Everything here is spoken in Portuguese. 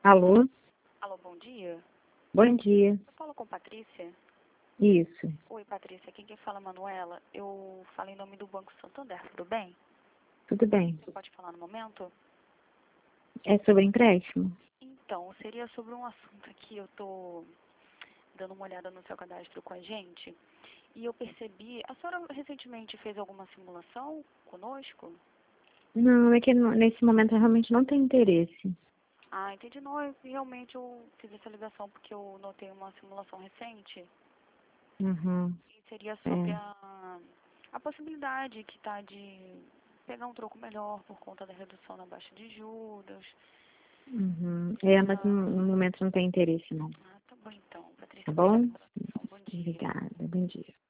Alô? Alô, bom dia. Bom dia. Eu falo com Patrícia. Isso. Oi, Patrícia. Aqui quem fala é Manuela. Eu falo em nome do Banco Santander, tudo bem? Tudo bem. Você pode falar no momento? É sobre empréstimo? Então, seria sobre um assunto aqui. Eu tô dando uma olhada no seu cadastro com a gente e eu percebi... A senhora recentemente fez alguma simulação conosco? Não, é que nesse momento eu realmente não tenho interesse. Ah, entendi. Não, realmente eu fiz essa ligação porque eu notei uma simulação recente Uhum. e seria sobre É. a possibilidade que tá de pegar um troco melhor por conta da redução na baixa de juros. Uhum. É, mas no momento não tem interesse, não. Ah, tá bom então, Tá Patrícia. Obrigada bom? pela atenção. Bom dia. Obrigada. Bom dia.